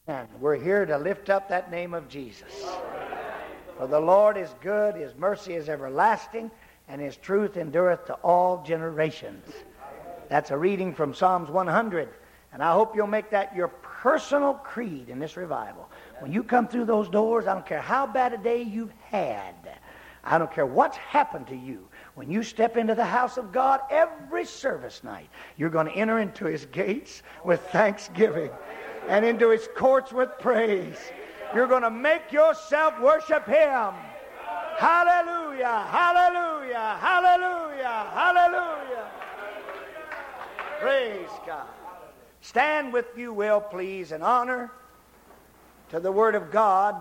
And we're here to lift up that name of Jesus. For the Lord is good, His mercy is everlasting, and His truth endureth to all generations. That's a reading from Psalms 100. And I hope you'll make that your personal creed in this revival. When you come through those doors, I don't care how bad a day you've had. I don't care what's happened to you. When you step into the house of God every service night, you're going to enter into His gates with thanksgiving and into His courts with praise. You're going to make yourself worship Him. Hallelujah, hallelujah, hallelujah, hallelujah. Praise God. Stand with you will, please, in honor to the Word of God.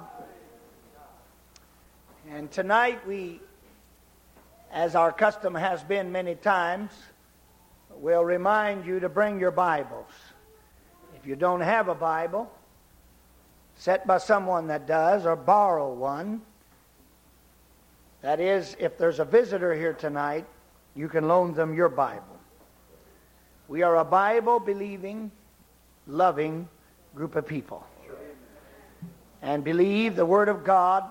And tonight we, as our custom has been many times, will remind you to bring your Bibles. If you don't have a Bible, set by someone that does, or borrow one. That is, if there's a visitor here tonight, you can loan them your Bible. We are a Bible-believing, loving group of people. And believe the Word of God,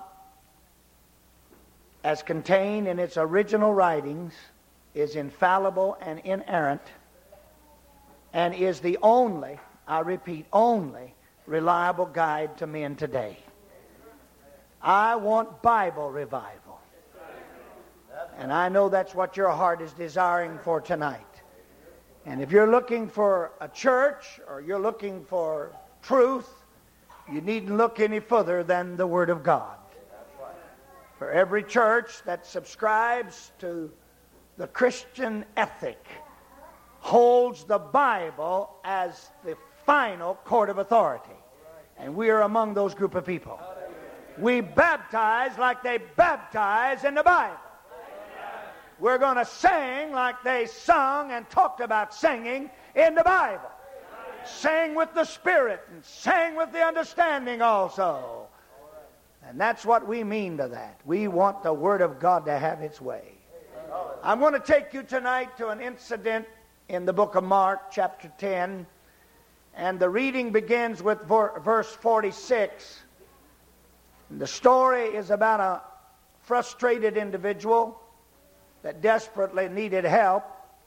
as contained in its original writings, is infallible and inerrant, and is the only, I repeat, only reliable guide to men today. I want Bible revival. And I know that's what your heart is desiring for tonight. And if you're looking for a church, or you're looking for truth, you needn't look any further than the Word of God. For every church that subscribes to the Christian ethic holds the Bible as the final court of authority. And we are among those group of people. We baptize like they baptize in the Bible. We're going to sing like they sung and talked about singing in the Bible. Sing with the Spirit and sing with the understanding also. And that's what we mean to that. We want the Word of God to have its way. I'm going to take you tonight to an incident in the book of Mark, chapter 10. And the reading begins with verse 46. And the story is about a frustrated individual that desperately needed help.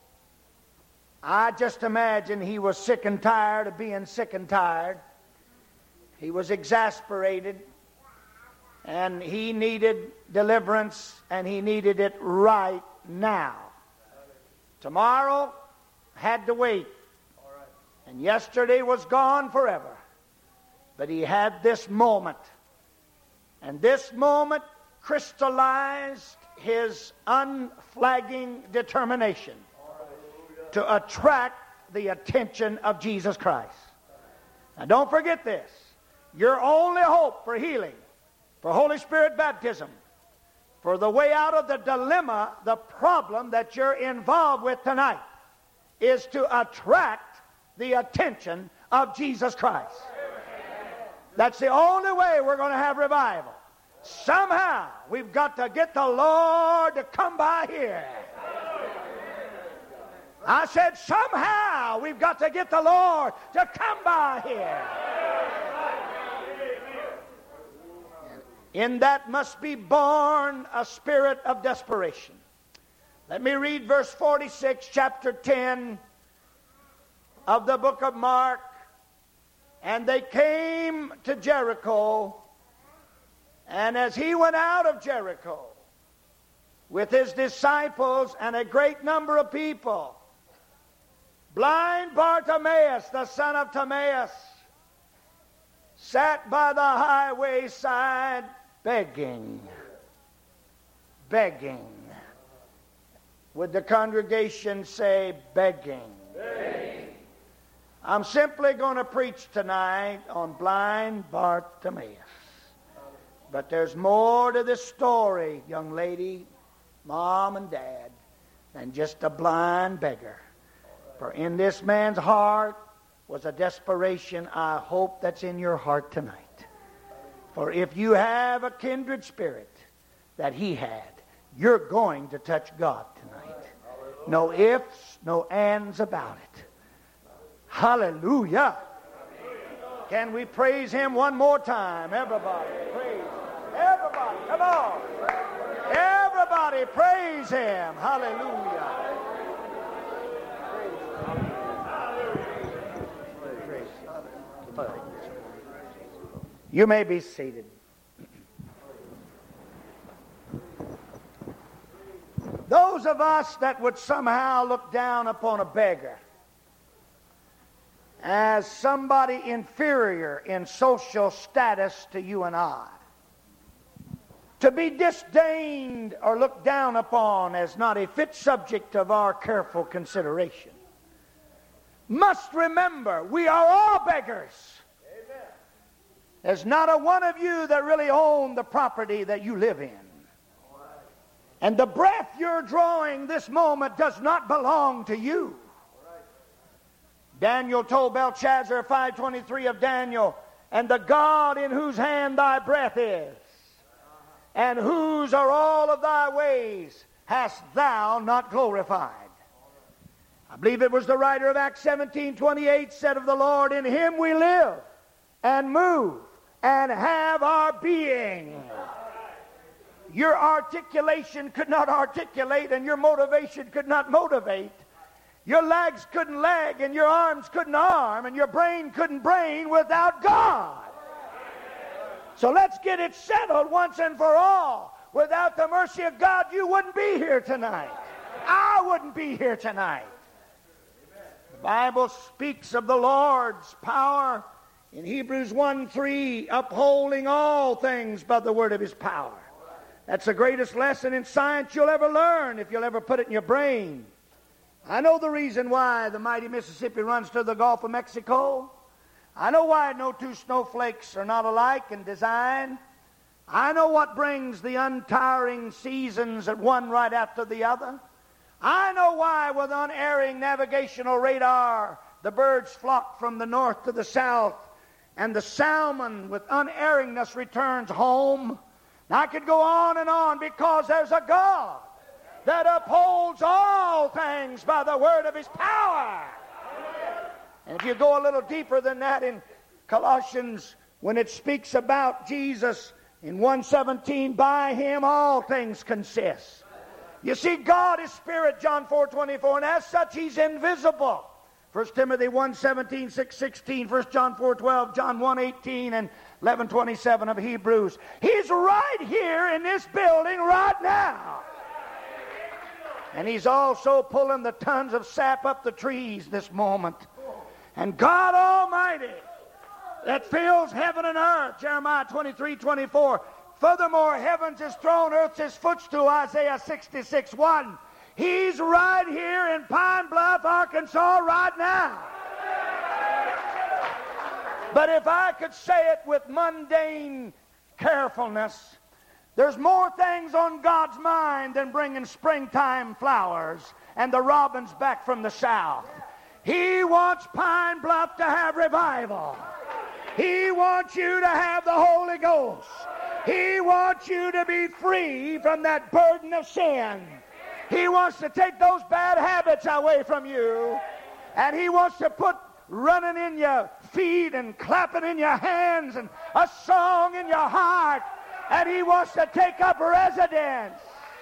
I just imagine he was sick and tired of being sick and tired. He was exasperated, and he needed deliverance, and he needed it right now. Tomorrow had to wait, and yesterday was gone forever. But he had this moment, and this moment crystallized his unflagging determination to attract the attention of Jesus Christ. Now don't forget this. Your only hope for healing, for Holy Spirit baptism, for the way out of the dilemma, the problem that you're involved with tonight, is to attract the attention of Jesus Christ. That's the only way we're going to have revival. Somehow we've got to get the Lord to come by here. I said somehow we've got to get the Lord to come by here. In that must be born a spirit of desperation. Let me read verse 46, chapter 10 of the book of Mark. And they came to Jericho, and as he went out of Jericho with his disciples and a great number of people, blind Bartimaeus, the son of Timaeus, sat by the highway side begging. Would the congregation say begging? I'm simply going to preach tonight on blind Bartimaeus. But there's more to this story, young lady, mom and dad, than just a blind beggar. For in this man's heart was a desperation I hope that's in your heart tonight. For if you have a kindred spirit that he had, you're going to touch God tonight. No ifs, no ands about it. Hallelujah. Can we praise Him one more time? Everybody, praise. Everybody, come on. Everybody, praise Him. Hallelujah. You may be seated. Those of us that would somehow look down upon a beggar as somebody inferior in social status to you and I, to be disdained or looked down upon as not a fit subject of our careful consideration, must remember we are all beggars. Amen. There's not a one of you that really own the property that you live in. And the breath you're drawing this moment does not belong to you. Daniel told Belshazzar, 5:23 of Daniel, and the God in whose hand thy breath is, and whose are all of thy ways, hast thou not glorified. I believe it was the writer of Acts 17:28 said of the Lord, in Him we live and move and have our being. Your articulation could not articulate, and your motivation could not motivate. Your legs couldn't leg, and your arms couldn't arm, and your brain couldn't brain without God. So let's get it settled once and for all. Without the mercy of God, you wouldn't be here tonight. I wouldn't be here tonight. The Bible speaks of the Lord's power in Hebrews 1:3, upholding all things by the word of His power. That's the greatest lesson in science you'll ever learn if you'll ever put it in your brain. I know the reason why the mighty Mississippi runs to the Gulf of Mexico. I know why no two snowflakes are not alike in design. I know what brings the untiring seasons at one right after the other. I know why with unerring navigational radar the birds flock from the north to the south and the salmon with unerringness returns home. Now, I could go on and on because there's a God that upholds all things by the word of His power. And if you go a little deeper than that in Colossians, when it speaks about Jesus in 1:17, by Him all things consist. You see, God is spirit, John 4:24, and as such He's invisible. 1 Timothy 1:17, 6:16, 1 John 4:12, John 1:18, and 11:27 of Hebrews. He's right here in this building right now. And He's also pulling the tons of sap up the trees this moment. And God Almighty that fills heaven and earth, Jeremiah 23:24. Furthermore, heaven's His throne, earth's His footstool, Isaiah 66:1. He's right here in Pine Bluff, Arkansas right now. But if I could say it with mundane carefulness, there's more things on God's mind than bringing springtime flowers and the robins back from the south. He wants Pine Bluff to have revival. He wants you to have the Holy Ghost. He wants you to be free from that burden of sin. He wants to take those bad habits away from you. And He wants to put running in your feet and clapping in your hands and a song in your heart. And He wants to take up residence.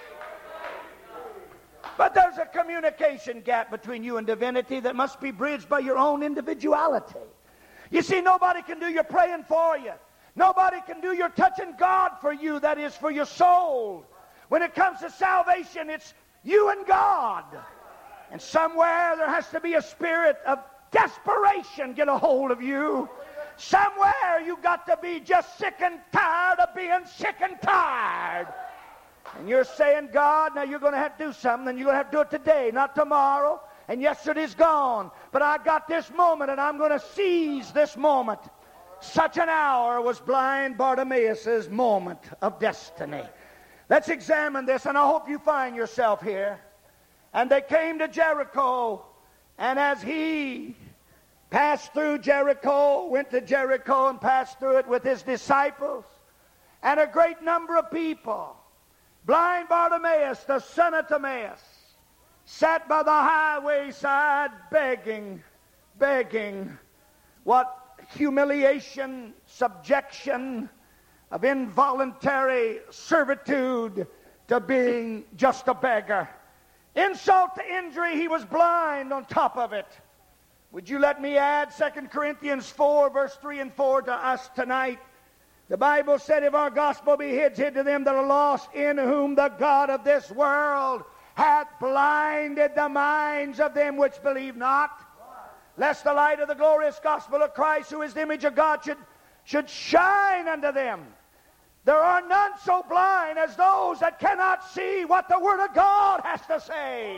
But there's a communication gap between you and divinity that must be bridged by your own individuality. You see, nobody can do your praying for you. Nobody can do your touching God for you, that is, for your soul. When it comes to salvation, it's you and God. And somewhere there has to be a spirit of desperation get a hold of you. Somewhere you got to be just sick and tired of being sick and tired. And you're saying, God, now you're going to have to do something, and you're going to have to do it today, not tomorrow. And yesterday's gone. But I got this moment, and I'm going to seize this moment. Such an hour was blind Bartimaeus' moment of destiny. Let's examine this, and I hope you find yourself here. And they came to Jericho, and as he passed through Jericho, went to Jericho and passed through it with his disciples, and a great number of people, blind Bartimaeus, the son of Timaeus, sat by the highway side begging what humiliation, subjection, of involuntary servitude to being just a beggar. Insult to injury, he was blind on top of it. Would you let me add 2 Corinthians 4, verse 3 and 4 to us tonight? The Bible said, if our gospel be hid to them that are lost, in whom the God of this world hath blinded the minds of them which believe not, lest the light of the glorious gospel of Christ, who is the image of God, should shine unto them. There are none so blind as those that cannot see what the Word of God has to say.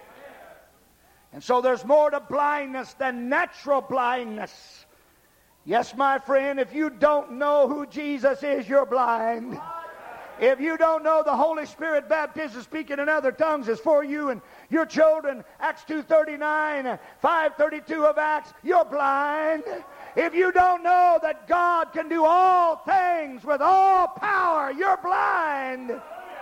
And so there's more to blindness than natural blindness. Yes, my friend, if you don't know who Jesus is, you're blind. If you don't know the Holy Spirit baptism, speaking in other tongues is for you and your children, Acts 2:39, 5:32 of Acts, you're blind. If you don't know that God can do all things with all power, you're blind.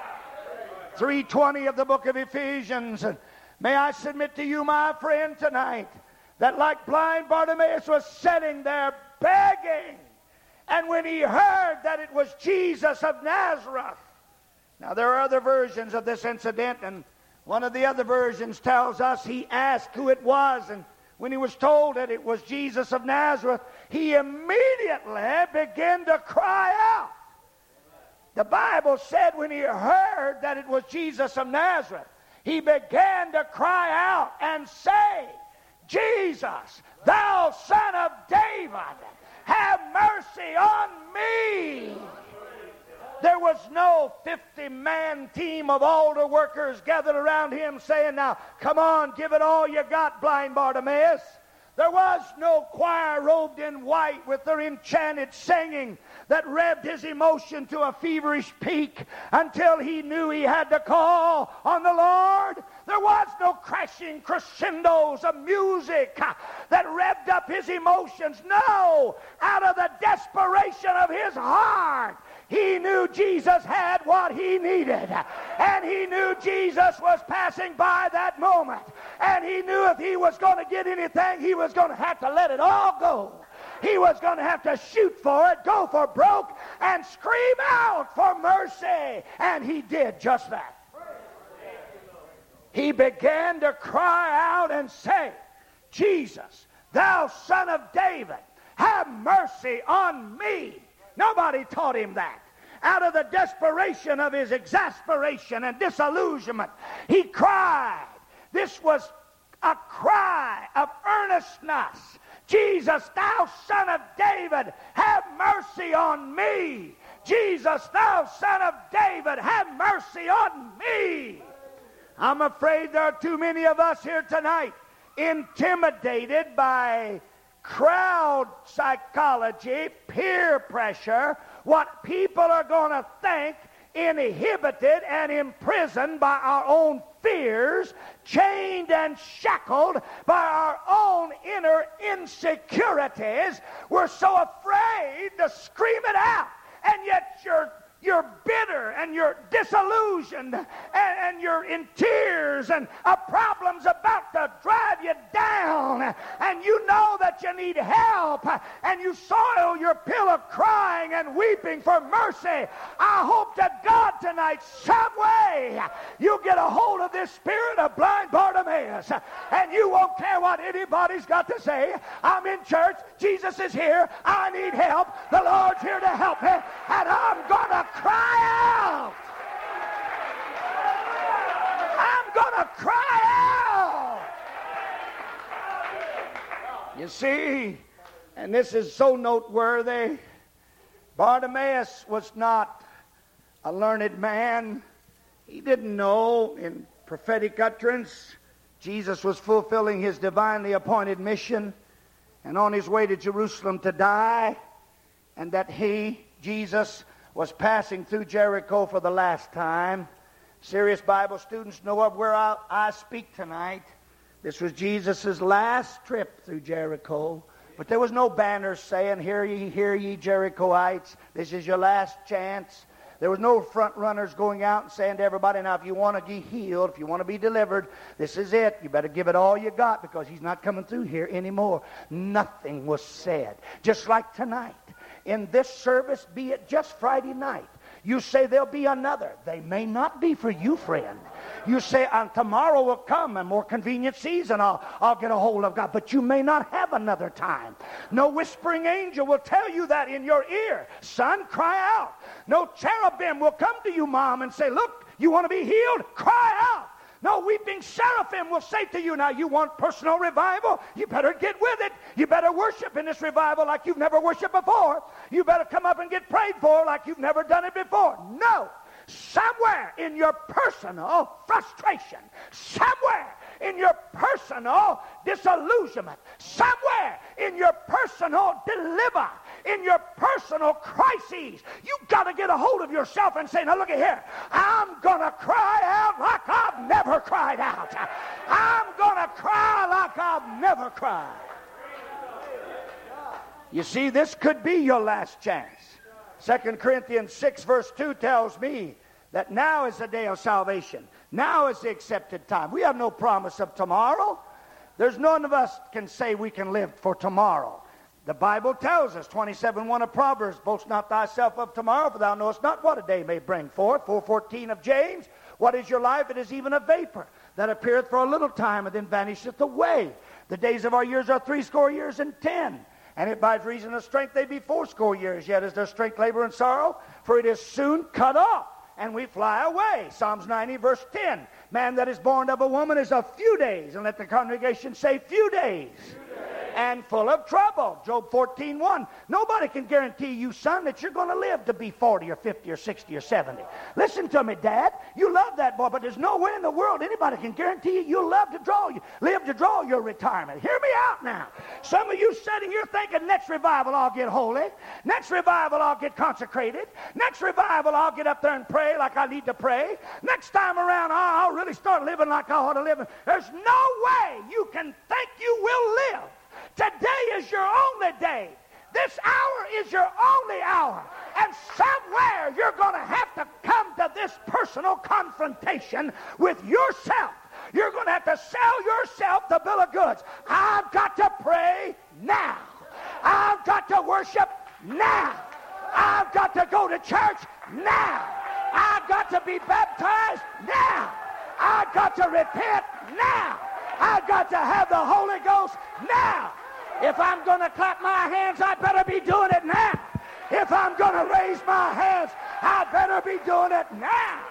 3:20 of the book of Ephesians. May I submit to you, my friend, tonight, that like blind Bartimaeus was sitting there begging, and when he heard that it was Jesus of Nazareth. Now, there are other versions of this incident, and one of the other versions tells us he asked who it was, and when he was told that it was Jesus of Nazareth, he immediately began to cry out. The Bible said when he heard that it was Jesus of Nazareth, he began to cry out and say, Jesus, thou son of David, have mercy on me. There was no 50-man team of altar workers gathered around him saying, now, come on, give it all you got, blind Bartimaeus. There was no choir robed in white with their enchanted singing that revved his emotion to a feverish peak until he knew he had to call on the Lord. There was no crashing crescendos of music that revved up his emotions. No, out of the desperation of his heart, he knew Jesus had what he needed. And he knew Jesus was passing by that moment. And he knew if he was going to get anything, he was going to have to let it all go. He was going to have to shoot for it, go for broke, and scream out for mercy. And he did just that. He began to cry out and say, Jesus, thou son of David, have mercy on me. Nobody taught him that. Out of the desperation of his exasperation and disillusionment, he cried. This was a cry of earnestness. Jesus, thou son of David, have mercy on me. Jesus, thou son of David, have mercy on me. I'm afraid there are too many of us here tonight intimidated by crowd psychology, peer pressure, what people are going to think, inhibited and imprisoned by our own fears, chained and shackled by our own inner insecurities. We're so afraid to scream it out, and yet you're bitter and you're disillusioned and you're in tears and a problem's about to drive you down and you know that you need help and you soil your pillow crying and weeping for mercy. I hope to God tonight some way you'll get a hold of this spirit of blind Bartimaeus and you won't care what anybody's got to say. I'm in church. Jesus is here. I need help. The Lord's here to help me, and I'm going to cry out. I'm going to cry out. You see, and this is so noteworthy, Bartimaeus was not a learned man. He didn't know in prophetic utterance Jesus was fulfilling his divinely appointed mission and on his way to Jerusalem to die, and that he, Jesus, was passing through Jericho for the last time. Serious Bible students know of where I speak tonight. This was Jesus' last trip through Jericho. But there was no banner saying, hear ye Jerichoites, this is your last chance. There was no front runners going out and saying to everybody, now if you want to be healed, if you want to be delivered, this is it. You better give it all you got because he's not coming through here anymore. Nothing was said. Just like tonight. In this service, be it just Friday night, you say there'll be another. They may not be for you, friend. You say, tomorrow will come, a more convenient season, I'll get a hold of God. But you may not have another time. No whispering angel will tell you that in your ear. Son, cry out. No cherubim will come to you, mom, and say, look, you want to be healed? Cry out. No weeping seraphim will say to you, now you want personal revival? You better get with it. You better worship in this revival like you've never worshiped before. You better come up and get prayed for like you've never done it before. No. Somewhere in your personal frustration, somewhere in your personal disillusionment, somewhere in your personal dilemma, in your personal crises, you've got to get a hold of yourself and say, now look at here, I'm going to cry out like I've never cried out. I'm going to cry like I've never cried. You see, this could be your last chance. 2 Corinthians 6 verse 2 tells me that now is the day of salvation. Now is the accepted time. We have no promise of tomorrow. There's none of us can say we can live for tomorrow. The Bible tells us, 27:1 of Proverbs, boast not thyself of tomorrow, for thou knowest not what a day may bring forth. 4:14 of James, what is your life? It is even a vapor that appeareth for a little time and then vanisheth away. The days of our years are 60 years and 10. And if by reason of strength they be 80 years, yet is their strength labor and sorrow, for it is soon cut off, and we fly away. Psalms 90 verse 10. Man that is born of a woman is a few days, and let the congregation say few days. And full of trouble. Job 14:1. Nobody can guarantee you, son, that you're going to live to be 40 or 50 or 60 or 70. Listen to me, Dad. You love that boy, but there's no way in the world anybody can guarantee you'll live to draw your retirement. Hear me out now. Some of you sitting here thinking, next revival I'll get holy. Next revival I'll get consecrated. Next revival I'll get up there and pray like I need to pray. Next time around I'll really start living like I ought to live. There's no way you can think you will live. Today is your only day. This hour is your only hour. And somewhere you're going to have to come to this personal confrontation with yourself. You're going to have to sell yourself the bill of goods. I've got to pray now. I've got to worship now. I've got to go to church now. I've got to be baptized now. I've got to repent now. I've got to have the Holy Ghost now. If I'm going to clap my hands, I better be doing it now. If I'm going to raise my hands, I better be doing it now.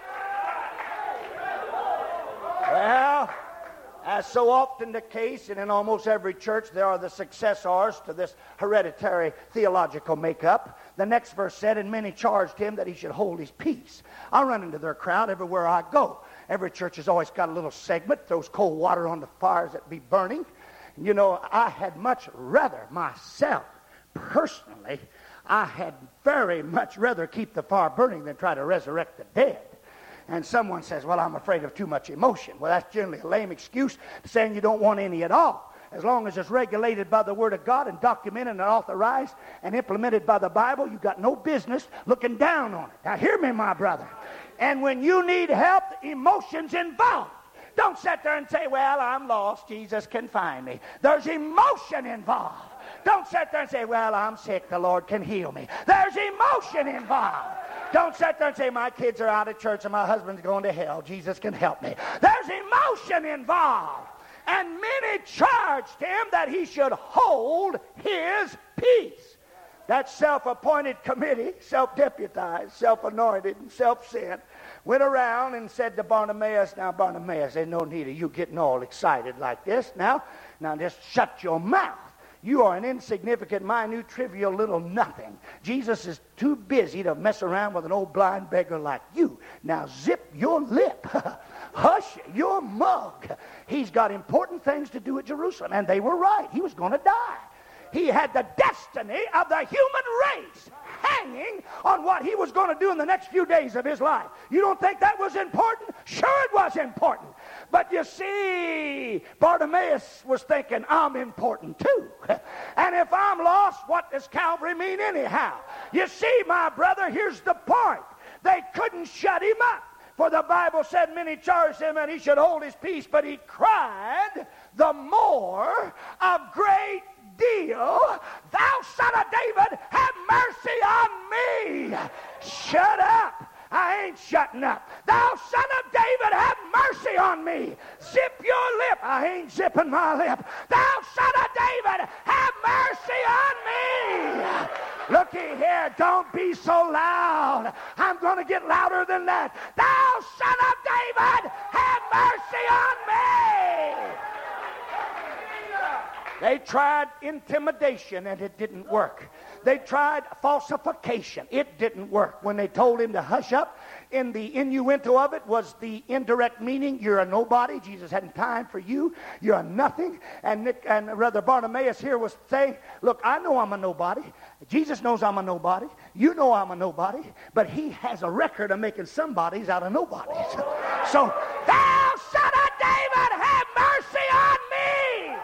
Well, as so often the case, and in almost every church, there are the successors to this hereditary theological makeup. The next verse said, and many charged him that he should hold his peace. I run into their crowd everywhere I go. Every church has always got a little segment, throws cold water on the fires that be burning. You know, I had much rather myself, personally, I had very much rather keep the fire burning than try to resurrect the dead. And someone says, well, I'm afraid of too much emotion. Well, that's generally a lame excuse saying you don't want any at all. As long as it's regulated by the Word of God and documented and authorized and implemented by the Bible, you've got no business looking down on it. Now, hear me, my brother. And when you need help, emotion's involved. Don't sit there and say, well, I'm lost. Jesus can find me. There's emotion involved. Don't sit there and say, well, I'm sick. The Lord can heal me. There's emotion involved. Don't sit there and say, my kids are out of church and my husband's going to hell. Jesus can help me. There's emotion involved. And many charged him that he should hold his peace. That self-appointed committee, self-deputized, self-anointed, and self-sent, went around and said to Bartimaeus, now Bartimaeus, there's no need of you getting all excited like this. Now just shut your mouth. You are an insignificant, minute, trivial little nothing. Jesus is too busy to mess around with an old blind beggar like you. Now zip your lip. Hush your mug. He's got important things to do at Jerusalem. And they were right. He was going to die. He had the destiny of the human race hanging on what he was going to do in the next few days of his life. You don't think that was important? Sure it was important. But you see, Bartimaeus was thinking, I'm important too. And if I'm lost, what does Calvary mean anyhow? You see, my brother, here's the point. They couldn't shut him up. For the Bible said many charged him and he should hold his peace, but he cried the more a great deal, Thou Son of David, have mercy on me. Shut up. I ain't shutting up. Thou Son of David, have mercy on me. Zip your lip. I ain't zipping my lip. Thou Son of David, have mercy on me. Looky here, don't be so loud. I'm going to get louder than that. Thou Son of David, have mercy on me. They tried intimidation and it didn't work. They tried falsification. It didn't work. When they told him to hush up, in the innuendo of it was the indirect meaning, you're a nobody. Jesus hadn't time for you. You're a nothing. And Brother Bartimaeus here was saying, look, I know I'm a nobody. Jesus knows I'm a nobody. You know I'm a nobody. But he has a record of making somebodies out of nobodies. So, Thou Son of David, have mercy on me.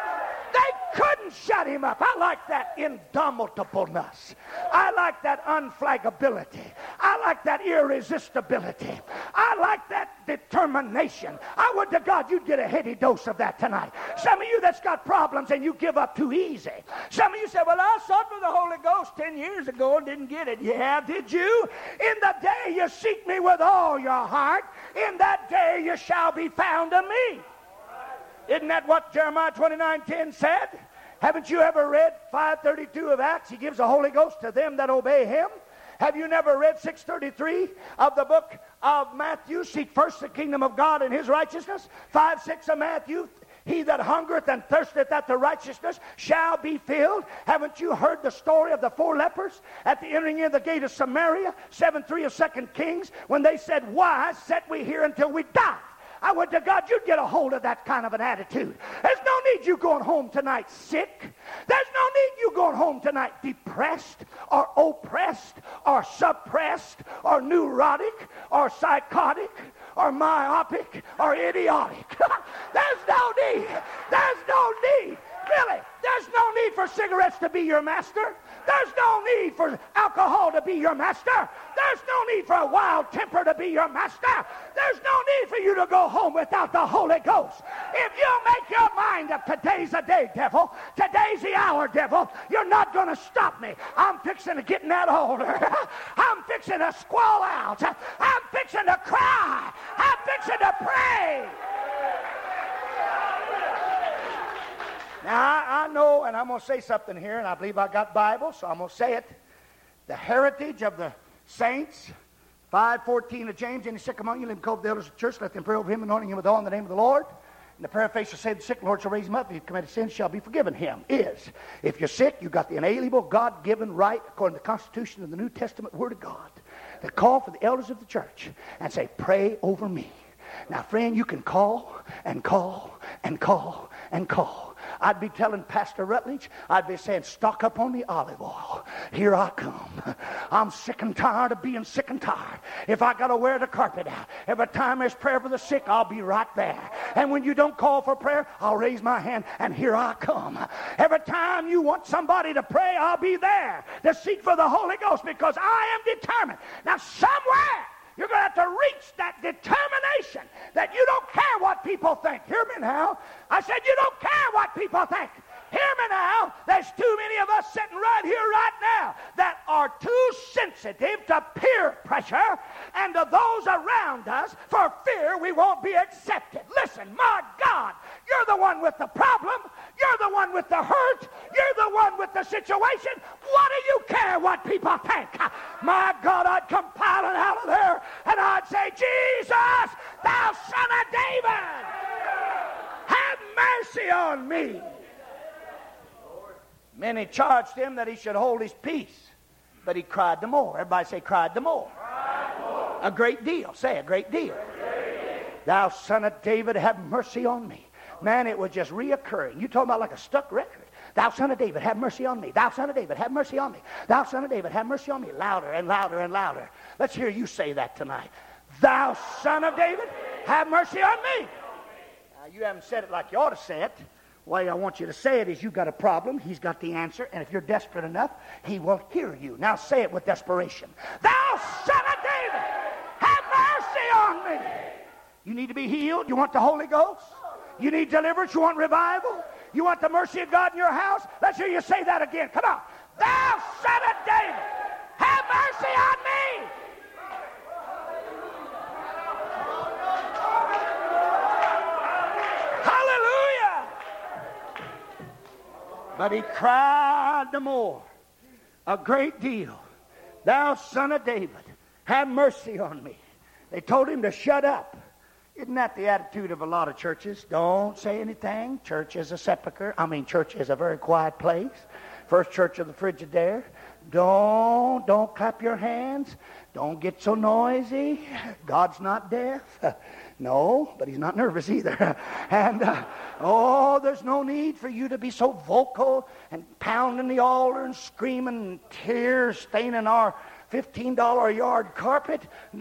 They couldn't shut him up. I like that indomitableness. I like that unflaggability. I like that irresistibility. I like that determination. I would to God you'd get a heady dose of that tonight. Some of you that's got problems and you give up too easy. Some of you say, well, I sought for the Holy Ghost 10 years ago and didn't get it. Yeah, did you? In the day you seek me with all your heart, in that day you shall be found of me. Isn't that what Jeremiah 29:10 said? Haven't you ever read 5:32 of Acts? He gives the Holy Ghost to them that obey him. Have you never read 6:33 of the book of Matthew? Seek first the kingdom of God and his righteousness. 5:6 of Matthew. He that hungereth and thirsteth after righteousness shall be filled. Haven't you heard the story of the 4 lepers at the entering in the gate of Samaria? 7:3 of 2 Kings, when they said, why sit we here until we die? I would to God you'd get a hold of that kind of an attitude. There's no need you going home tonight sick. There's no need you going home tonight depressed or oppressed or suppressed or neurotic or psychotic or myopic or idiotic. There's no need. There's no need. Really, there's no need for cigarettes to be your master. There's no need for alcohol to be your master. There's no need for a wild temper to be your master. There's no need for you to go home without the Holy Ghost. If you make your mind up, today's the day, devil. Today's the hour, devil. You're not going to stop me. I'm fixing to get in that altar. I'm fixing to squall out. I'm fixing to cry. I'm fixing to pray. Now, I know, and I'm going to say something here, and I believe I got Bible, so I'm going to say it. The heritage of the saints, 5:14 of James, any sick among you, let him call the elders of the church, let them pray over him, anointing him with oil in the name of the Lord. And the paraphrase will say, the sick Lord shall raise him up. If he committed sin, shall be forgiven him. If you're sick, you've got the inalienable, God-given right, according to the Constitution of the New Testament Word of God, to call for the elders of the church and say, pray over me. Now, friend, you can call and call and call and call. I'd be telling Pastor Rutledge, I'd be saying, stock up on the olive oil. Here I come. I'm sick and tired of being sick and tired. If I got to wear the carpet out, every time there's prayer for the sick, I'll be right there. And when you don't call for prayer, I'll raise my hand, and here I come. Every time you want somebody to pray, I'll be there to seek for the Holy Ghost, because I am determined. Now, somewhere, you're going to have to reach that determination that you don't care what people think. Hear me now. I said you don't care what people think. Hear me now. There's too many of us sitting right here, right now, that are too sensitive to peer pressure and to those around us for fear we won't be accepted. Listen, my God, you're the one with the problem. You're the one with the hurt. You're the one with the situation. What do you care what people think? My God, I'd come piling out of there and I'd say, Jesus, thou Son of David, have mercy on me. Many charged him that he should hold his peace, but he cried the more. Everybody say, cried the more. Cried more. A great deal. Say, a great deal. Thou Son of David, have mercy on me. Man, it was just reoccurring. You talking about like a stuck record. Thou Son of David, have mercy on me. Thou Son of David, have mercy on me. Thou Son of David, have mercy on me. Louder and louder and louder. Let's hear you say that tonight. Thou Son of David, have mercy on me. Now, you haven't said it like you ought to say it. The way I want you to say it is, you've got a problem, he's got the answer, and if you're desperate enough, he will hear you. Now say it with desperation. Thou Son of David, You need to be healed? You want the Holy Ghost? You need deliverance? You want revival? You want the mercy of God in your house? Let's hear you say that again. Come on. Thou son of David, have mercy on me. Hallelujah. But he cried the more, a great deal. Thou son of David, have mercy on me. They told him to shut up. Isn't that the attitude of a lot of churches? Don't say anything. Church is a sepulcher. Church is a very quiet place. First church of the Frigidaire. Don't clap your hands. Don't get so noisy. God's not deaf. No, but he's not nervous either. And, there's no need for you to be so vocal and pounding the altar and screaming and tears staining our $15 a yard carpet.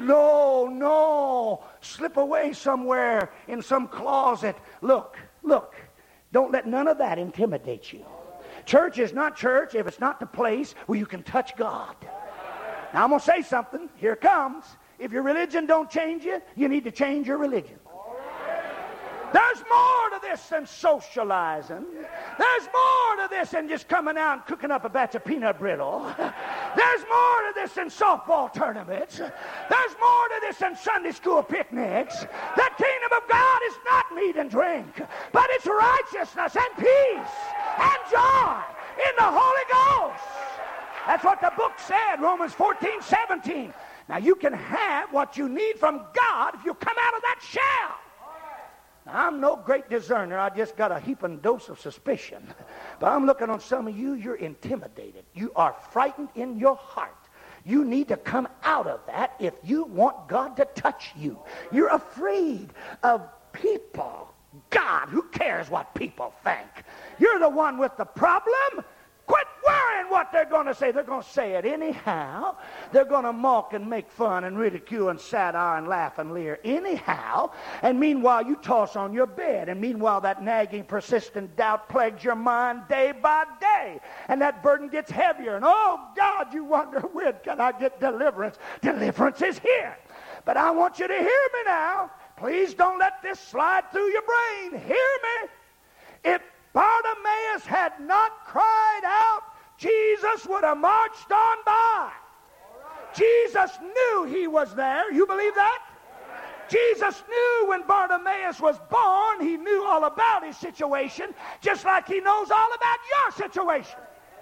No. Slip away somewhere in some closet. Look. Don't let none of that intimidate you. Church is not church if it's not the place where you can touch God. Now I'm going to say something. Here it comes. If your religion don't change you, you need to change your religion. There's more to this than socializing. There's more to this than just coming out and cooking up a batch of peanut brittle. There's more to this than softball tournaments. There's more to this than Sunday school picnics. The kingdom of God is not meat and drink, but it's righteousness and peace and joy in the Holy Ghost. That's what the book said, Romans 14:17. Now you can have what you need from God if you come out of that shell. Now, I'm no great discerner. I just got a heaping dose of suspicion. But I'm looking on some of you, you're intimidated. You are frightened in your heart. You need to come out of that if you want God to touch you. You're afraid of people. God, who cares what people think? You're the one with the problem. Quit worrying what they're going to say. They're going to say it anyhow. They're going to mock and make fun and ridicule and satire and laugh and leer anyhow. And meanwhile, you toss on your bed. And meanwhile, that nagging, persistent doubt plagues your mind day by day. And that burden gets heavier. And oh, God, you wonder, when can I get deliverance? Deliverance is here. But I want you to hear me now. Please don't let this slide through your brain. Hear me. If Bartimaeus had not cried out, Jesus would have marched on by. Jesus knew he was there. You believe that? Jesus knew when Bartimaeus was born, he knew all about his situation, just like he knows all about your situation.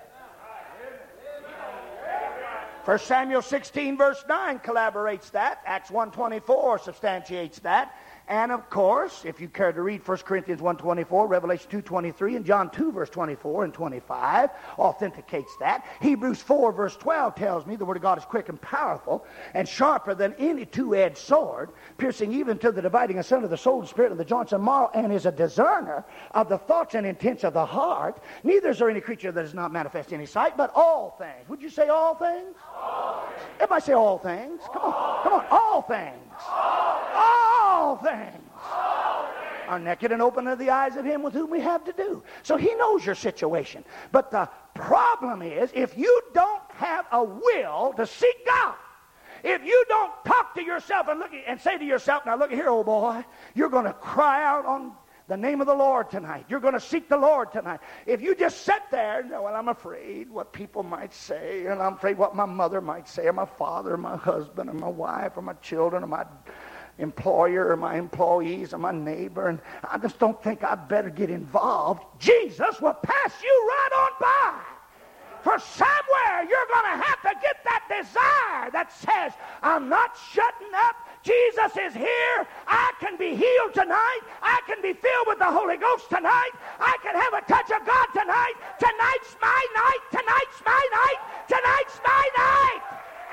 1 Samuel 16 verse 9 collaborates that. Acts 1:24 substantiates that. And of course, if you care to read 1 Corinthians 1:24, Revelation 2:23, and John 2 verse 24 and 25 authenticates that. Hebrews 4 verse 12 tells me the Word of God is quick and powerful and sharper than any two-edged sword, piercing even to the dividing asunder of the soul, the spirit, and the joints and marrow, and is a discerner of the thoughts and intents of the heart. Neither is there any creature that does not manifest any sight, but all things. Would you say all things? All things. Everybody say all things. Come on, all things. All things are naked and open to the eyes of him with whom we have to do. So he knows your situation. But the problem is, if you don't have a will to seek God, if you don't talk to yourself and say to yourself, now look here, old boy, you're going to cry out on the name of the Lord tonight. You're going to seek the Lord tonight. If you just sit there and go, well, I'm afraid what people might say, and I'm afraid what my mother might say, or my father, or my husband, or my wife, or my children, or my employer, or my employees, or my neighbor, and I just don't think I'd better get involved. Jesus will pass you right on by. For somewhere you're going to have to get that desire that says, I'm not shutting up. Jesus is here. I can be healed tonight. I can be filled with the Holy Ghost tonight. I can have a touch of God tonight. Tonight's my night. Tonight's my night. Tonight's my night.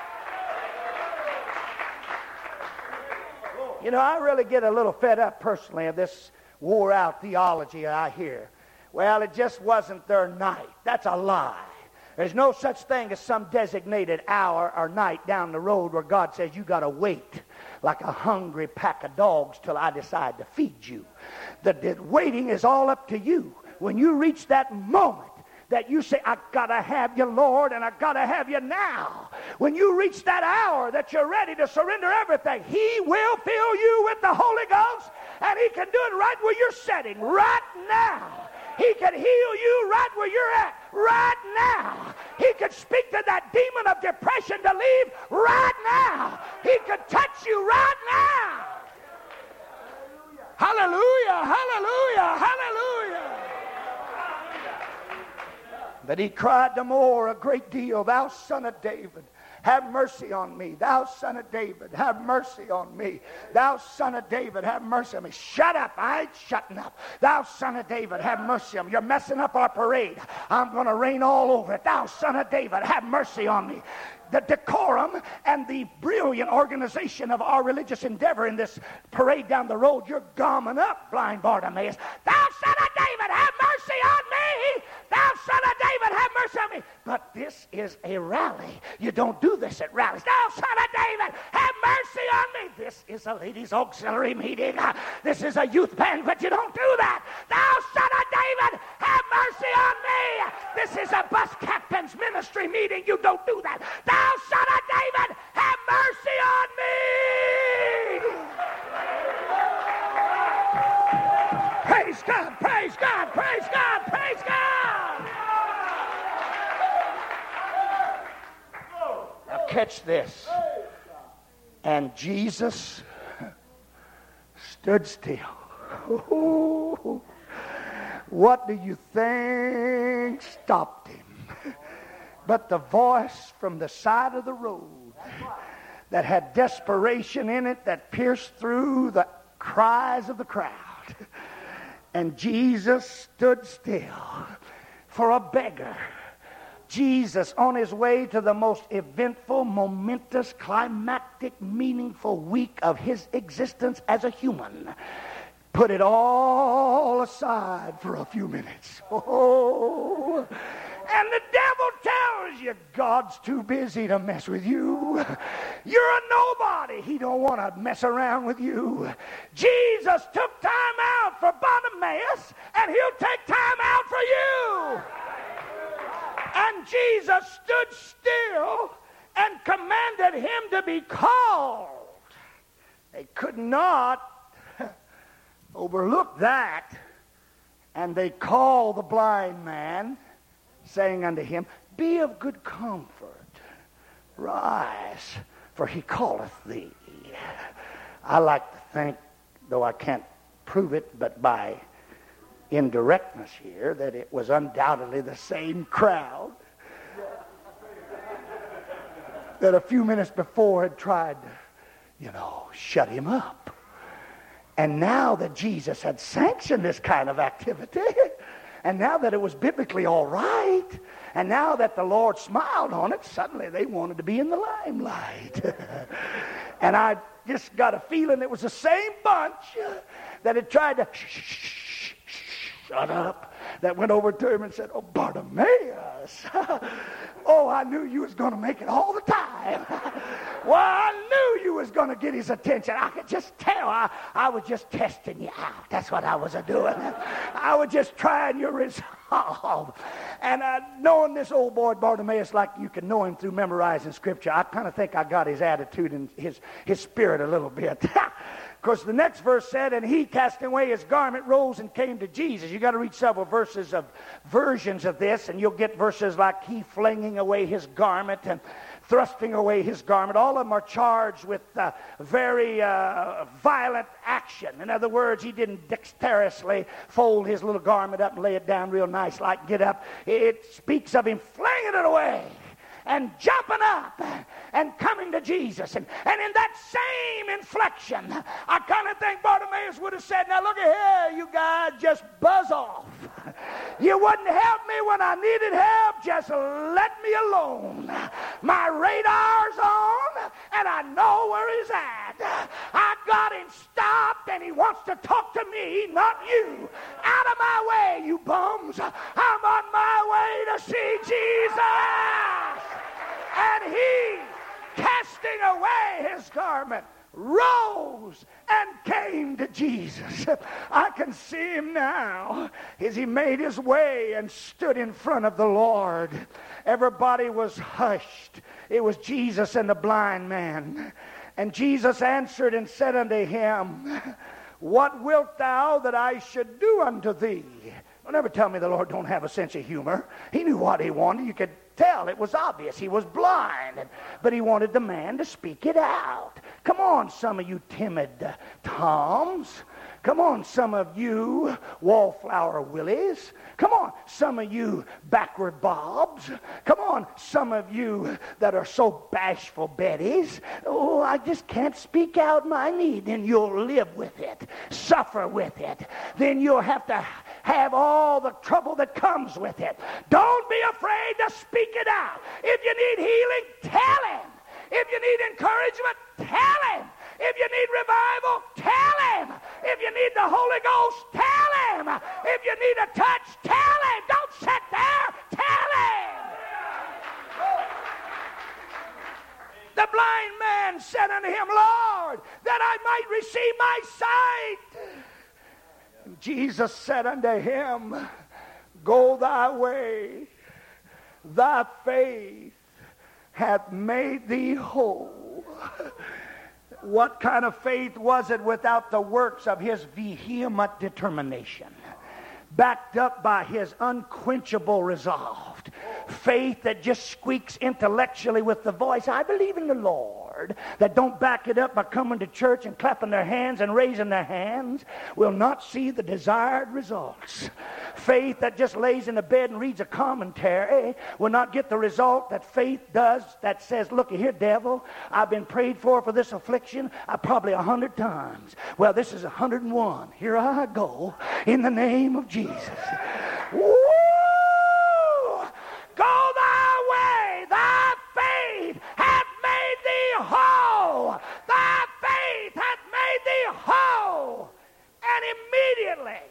You know, I really get a little fed up personally of this wore-out theology I hear. Well, it just wasn't their night. That's a lie. There's no such thing as some designated hour or night down the road where God says you got to wait like a hungry pack of dogs till I decide to feed you. The waiting is all up to you. When you reach that moment that you say, I gotta have you, Lord, and I gotta have you now. When you reach that hour that you're ready to surrender everything, He will fill you with the Holy Ghost, and He can do it right where you're sitting, right now. He can heal you right where you're at, right now. He can speak to that demon of depression to leave right now. He can touch you right now. Hallelujah, hallelujah, hallelujah. But he cried the more a great deal, Thou Son of David, have mercy on me. Thou Son of David, have mercy on me. Thou Son of David, have mercy on me. Shut up. I ain't shutting up. Thou Son of David, have mercy on me. You're messing up our parade. I'm going to rain all over it. Thou Son of David, have mercy on me. The decorum and the brilliant organization of our religious endeavor in this parade down the road, you're gumming up, blind Bartimaeus. Thou Son of David, have mercy on me. Thou Son of David, have mercy on me. But this is a rally. You don't do this at rallies. Thou Son of David, have mercy on me. This is a ladies' auxiliary meeting. This is a youth banquet. You don't do that. Thou Son of David, have mercy on me. This is a bus captain's ministry meeting. You don't do that. Thou Son of David, have mercy on me. Praise God, praise God, praise God, praise God. Now catch this. And Jesus stood still. What do you think stopped him? But the voice from the side of the road that had desperation in it, that pierced through the cries of the crowd. And Jesus stood still for a beggar. Jesus, on his way to the most eventful, momentous, climactic, meaningful week of his existence as a human, put it all aside for a few minutes. Oh, and the devil tells you God's too busy to mess with you. You're a nobody. He don't want to mess around with you. Jesus took time out for Bartimaeus, and he'll take time out for you. And Jesus stood still and commanded him to be called. They could not overlook that. And they called the blind man, saying unto him, Be of good comfort, rise, for he calleth thee. I like to think, though I can't prove it, but by indirectness here, that it was undoubtedly the same crowd that a few minutes before had tried to, shut him up. And now that Jesus had sanctioned this kind of activity, and now that it was biblically all right, and now that the Lord smiled on it, suddenly they wanted to be in the limelight. And I just got a feeling it was the same bunch that had tried to shut up, that went over to him and said, Oh, Bartimaeus, oh, I knew you was going to make it all the time. Well, I knew you was going to get his attention. I could just tell. I was just testing you out. That's what I was doing. I was just trying your resolve. And knowing this old boy Bartimaeus like you can know him through memorizing Scripture, I kind of think I got his attitude and his spirit a little bit. Because the next verse said, and he, casting away his garment, rose and came to Jesus. You got to read several versions of this, and you'll get verses like he flinging away his garment and thrusting away his garment. All of them are charged with very violent action. In other words, he didn't dexterously fold his little garment up and lay it down real nice like get up. It speaks of him flinging it away and jumping up and coming to Jesus. And in that same inflection, I kind of think Bartimaeus would have said, Now look at here, you guys, just buzz off. You wouldn't help me when I needed help. Just let me alone. My radar's on, and I know where he's at. I got him stopped, and he wants to talk to me, not you. Out of my way, you bums. I'm on my way to see Jesus. And he, casting away his garment, rose man came to Jesus. I can see him now as he made his way and stood in front of the Lord. Everybody was hushed. It was Jesus and the blind man. And Jesus answered and said unto him, what wilt thou that I should do unto thee? Don't ever tell me the Lord don't have a sense of humor. He knew what he wanted. You could tell. It was obvious. He was blind. But he wanted the man to speak it out. Come on, some of you timid Toms. Come on, some of you wallflower Willies. Come on, some of you backward Bobs. Come on, some of you that are so bashful Bettys. Oh, I just can't speak out my need. Then you'll live with it, suffer with it. Then you'll have to have all the trouble that comes with it. Don't be afraid to speak it out. If you need healing, tell him. If you need encouragement, tell him. If you need revival, tell him. If you need the Holy Ghost, tell him. If you need a touch, tell him. Don't sit there. Tell him. The blind man said unto him, Lord, that I might receive my sight. And Jesus said unto him, go thy way. Thy faith hath made thee whole. What kind of faith was it without the works of his vehement determination, backed up by his unquenchable resolve? Faith that just squeaks intellectually with the voice, I believe in the Lord, that don't back it up by coming to church and clapping their hands and raising their hands, will not see the desired results. Faith that just lays in the bed and reads a commentary will not get the result that faith does, that says, look here, devil, I've been prayed for this affliction probably 100 times. Well, this is 101. Here I go in the name of Jesus. Woo! Go thy way, thy faith hath made thee whole. Thy faith hath made thee whole. And immediately,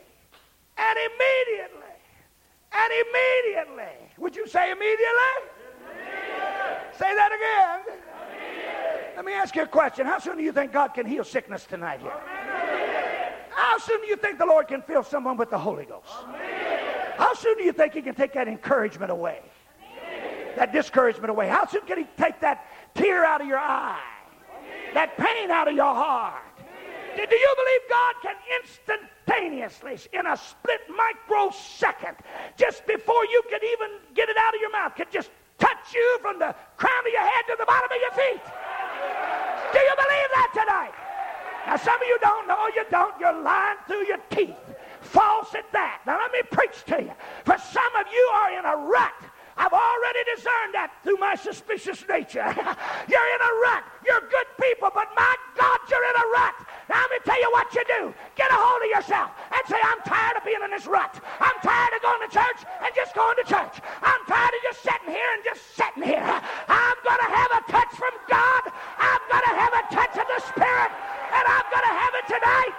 would you say immediately? Say that again. Let me ask you a question. How soon do you think God can heal sickness tonight here? How soon do you think the Lord can fill someone with the Holy Ghost? How soon do you think he can take that encouragement away? That discouragement away? How soon can he take that tear out of your eye? That pain out of your heart? Do you believe God can instantaneously, in a split microsecond, just before you could even get it out of your mouth, could just touch you from the crown of your head to the bottom of your feet? Do you believe that tonight? Now, some of you don't. No, you don't. You're lying through your teeth. False at that. Now, let me preach to you. For some of you are in a rut. I've already discerned that through my suspicious nature. You're in a rut. You're good people, but my God, you're in a rut. Now, let me tell you what you do. Get a hold of yourself and say, I'm tired of being in this rut. I'm tired of going to church and just going to church. I'm tired of just sitting here and just sitting here. I'm going to have a touch from God. I'm going to have a touch of the Spirit, and I'm going to have it tonight.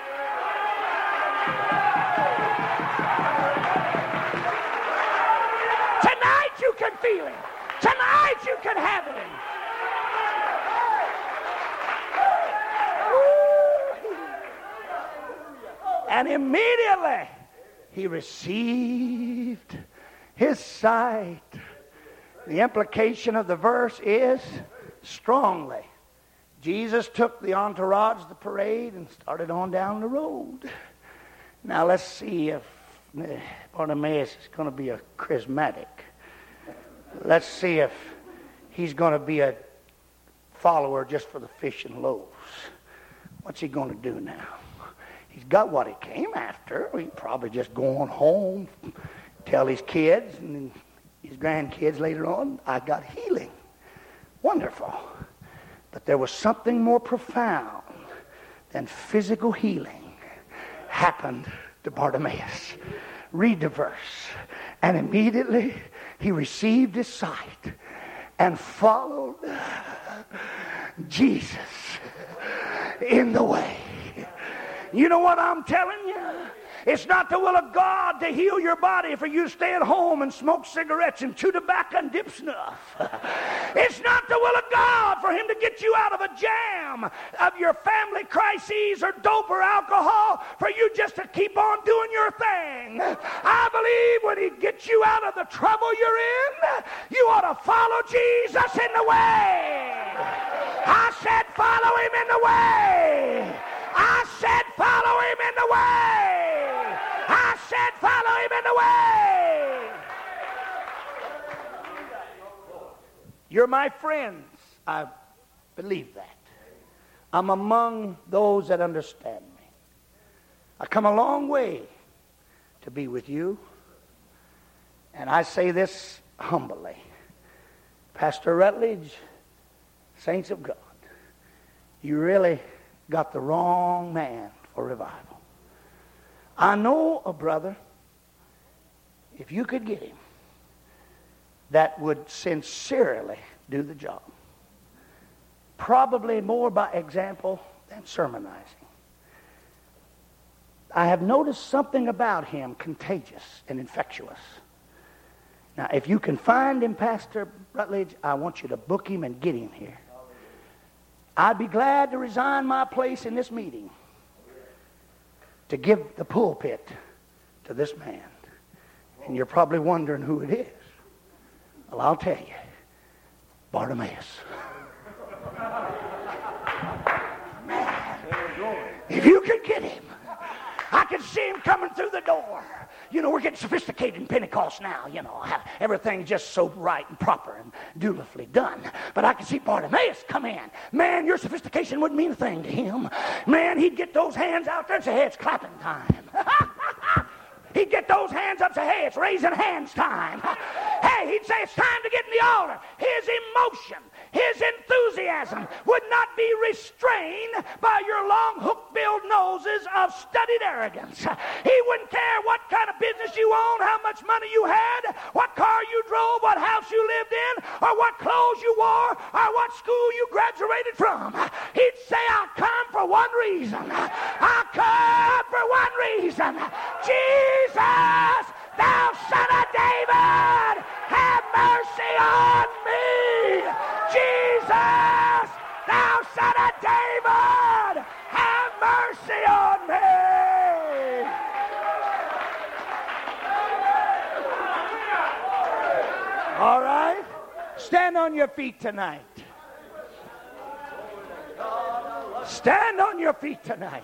Tonight you can feel it. Tonight you can have it. And immediately he received his sight. The implication of the verse is strongly. Jesus took the entourage, the parade, and started on down the road. Now let's see if Bartimaeus is going to be a charismatic. Let's see if he's going to be a follower just for the fish and loaves. What's he going to do now? He's got what he came after. He's probably just going home, tell his kids and his grandkids later on, I got healing. Wonderful. But there was something more profound than physical healing happened to Bartimaeus. Read the verse. And immediately he received his sight and followed Jesus in the way. You know what I'm telling you? It's not the will of God to heal your body for you to stay at home and smoke cigarettes and chew tobacco and dip snuff. It's not the will of God for him to get you out of a jam of your family crises or dope or alcohol for you just to keep on doing your thing. I believe when he gets you out of the trouble you're in, you ought to follow Jesus in the way. I said follow him in the way. I said follow him in the way. I said follow him in the way. You're my friends. I believe that. I'm among those that understand me. I come a long way to be with you. And I say this humbly. Pastor Rutledge, saints of God, you really got the wrong man for revival. I know a brother, if you could get him, that would sincerely do the job. Probably more by example than sermonizing. I have noticed something about him contagious and infectious. Now, if you can find him, Pastor Rutledge, I want you to book him and get him here. I'd be glad to resign my place in this meeting to give the pulpit to this man. And you're probably wondering who it is. Well, I'll tell you. Bartimaeus. Man, if you could get him, I could see him coming through the door. You know, we're getting sophisticated in Pentecost now. You know, everything's just so right and proper and dutifully done. But I could see Bartimaeus come in. Man, your sophistication wouldn't mean a thing to him. Man, he'd get those hands out there and say, hey, it's clapping time. He'd get those hands up and say, hey, it's raising hands time. Hey, he'd say, it's time to get in the altar. His emotion, his enthusiasm would not be restrained by your long hook-billed noses of studied arrogance. He wouldn't care what kind of business you owned, how much money you had, what car you drove, what house you lived in, or what clothes you wore, or what school you graduated from. He'd say, I come for one reason. I come for one reason. Jesus, thou son of David, have mercy on me. Jesus, thou son of David, have mercy on me. All right, stand on your feet tonight. Stand on your feet tonight.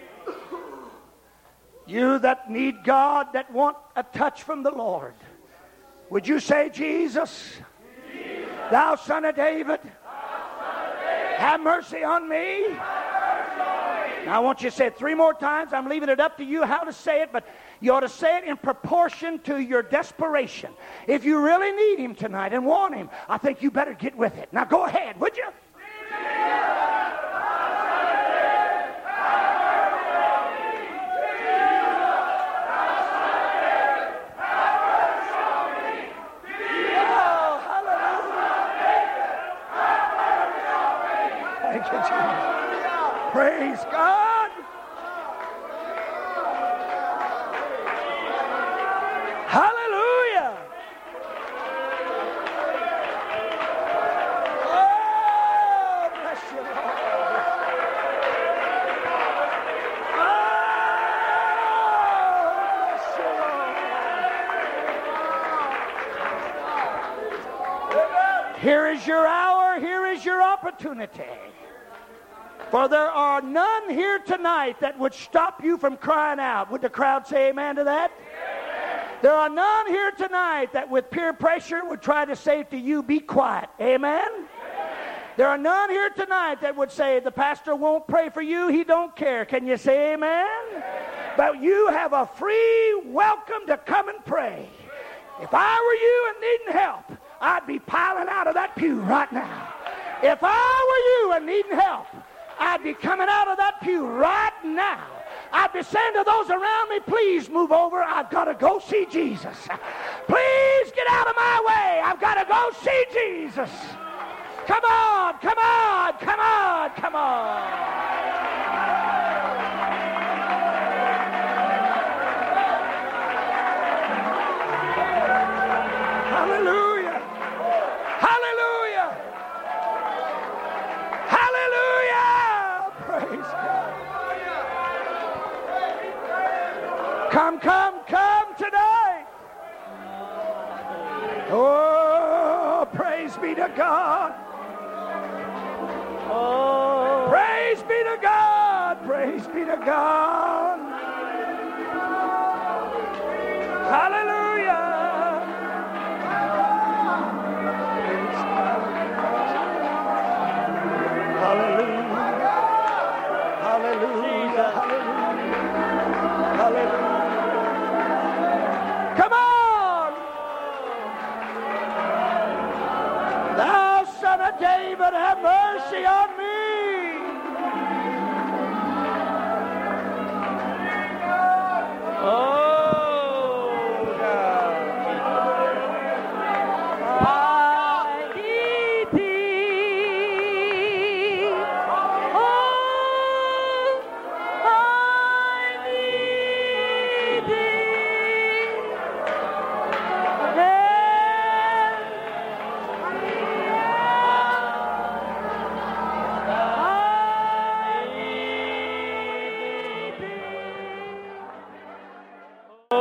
You that need God, that want a touch from the Lord, would you say, Jesus, thou son of David, have mercy on me? Now I want you to say it 3 more times. I'm leaving it up to you how to say it, but you ought to say it in proportion to your desperation. If you really need him tonight and want him, I think you better get with it. Now go ahead, would you? Praise God. Hallelujah. Oh, bless you, Lord. Oh, bless you, Lord. Here is your hour. Here is your opportunity. For there are none here tonight that would stop you from crying out. Would the crowd say amen to that? Amen. There are none here tonight that with peer pressure would try to say to you, be quiet. Amen? Amen. There are none here tonight that would say, the pastor won't pray for you. He don't care. Can you say amen? Amen. But you have a free welcome to come and pray. If I were you and needing help, I'd be piling out of that pew right now. If I were you and needing help, I'd be coming out of that pew right now. I'd be saying to those around me, please move over. I've got to go see Jesus. Please get out of my way. I've got to go see Jesus. Come on, come on, come on, come on. Come, come, come today. Oh, praise be to God. Oh, Praise be to God. Praise be to God. Hallelujah. Hallelujah. Hallelujah. Hallelujah. Hallelujah. Come on. Thou son of David, have mercy on me.